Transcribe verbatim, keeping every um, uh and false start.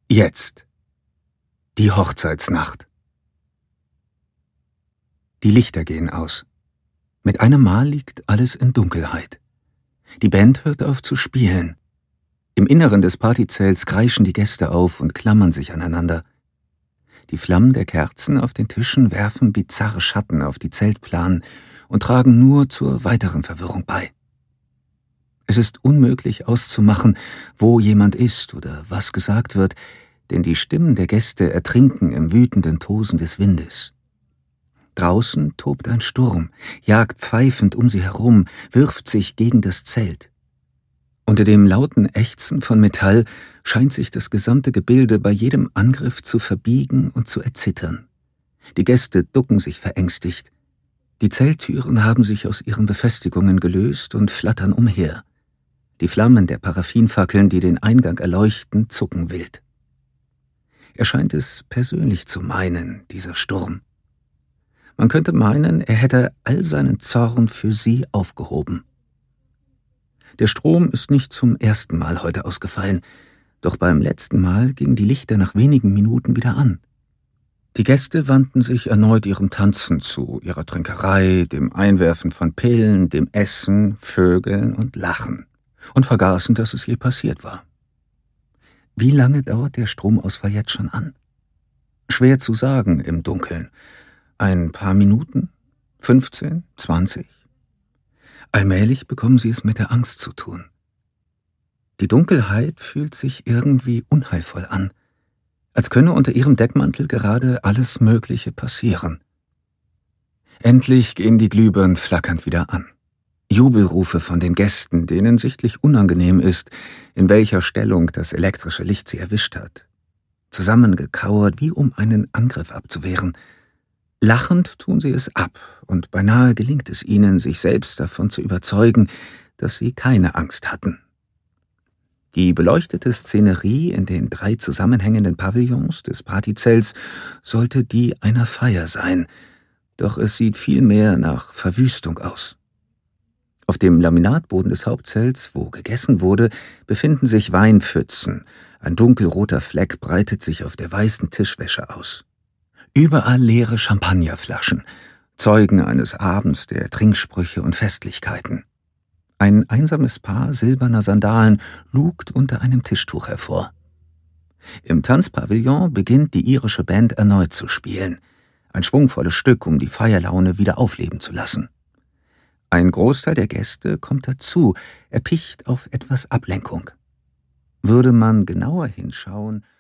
Jetzt. Die Hochzeitsnacht. Die Lichter gehen aus. Mit einem Mal liegt alles in Dunkelheit. Die Band hört auf zu spielen. Im Inneren des Partyzelts kreischen die Gäste auf und klammern sich aneinander. Die Flammen der Kerzen auf den Tischen werfen bizarre Schatten auf die Zeltplanen und tragen nur zur weiteren Verwirrung bei. Es ist unmöglich auszumachen, wo jemand ist oder was gesagt wird, denn die Stimmen der Gäste ertrinken im wütenden Tosen des Windes. Draußen tobt ein Sturm, jagt pfeifend um sie herum, wirft sich gegen das Zelt. Unter dem lauten Ächzen von Metall scheint sich das gesamte Gebilde bei jedem Angriff zu verbiegen und zu erzittern. Die Gäste ducken sich verängstigt. Die Zelttüren haben sich aus ihren Befestigungen gelöst und flattern umher. Die Flammen der Paraffinfackeln, die den Eingang erleuchten, zucken wild. Er scheint es persönlich zu meinen, dieser Sturm. Man könnte meinen, er hätte all seinen Zorn für sie aufgehoben. Der Strom ist nicht zum ersten Mal heute ausgefallen, doch beim letzten Mal gingen die Lichter nach wenigen Minuten wieder an. Die Gäste wandten sich erneut ihrem Tanzen zu, ihrer Trinkerei, dem Einwerfen von Pillen, dem Essen, Vögeln und Lachen und vergaßen, dass es je passiert war. Wie lange dauert der Stromausfall jetzt schon an? Schwer zu sagen im Dunkeln. Ein paar Minuten? fünfzehn? zwanzig? Allmählich bekommen sie es mit der Angst zu tun. Die Dunkelheit fühlt sich irgendwie unheilvoll an, als könne unter ihrem Deckmantel gerade alles Mögliche passieren. Endlich gehen die Glühbirnen flackernd wieder an. Jubelrufe von den Gästen, denen sichtlich unangenehm ist, in welcher Stellung das elektrische Licht sie erwischt hat. Zusammengekauert, wie um einen Angriff abzuwehren. Lachend tun sie es ab, und beinahe gelingt es ihnen, sich selbst davon zu überzeugen, dass sie keine Angst hatten. Die beleuchtete Szenerie in den drei zusammenhängenden Pavillons des Partyzelts sollte die einer Feier sein, doch es sieht vielmehr nach Verwüstung aus. Auf dem Laminatboden des Hauptzelts, wo gegessen wurde, befinden sich Weinpfützen. Ein dunkelroter Fleck breitet sich auf der weißen Tischwäsche aus. Überall leere Champagnerflaschen, Zeugen eines Abends der Trinksprüche und Festlichkeiten. Ein einsames Paar silberner Sandalen lugt unter einem Tischtuch hervor. Im Tanzpavillon beginnt die irische Band erneut zu spielen. Ein schwungvolles Stück, um die Feierlaune wieder aufleben zu lassen. Ein Großteil der Gäste kommt dazu, erpicht auf etwas Ablenkung. Würde man genauer hinschauen,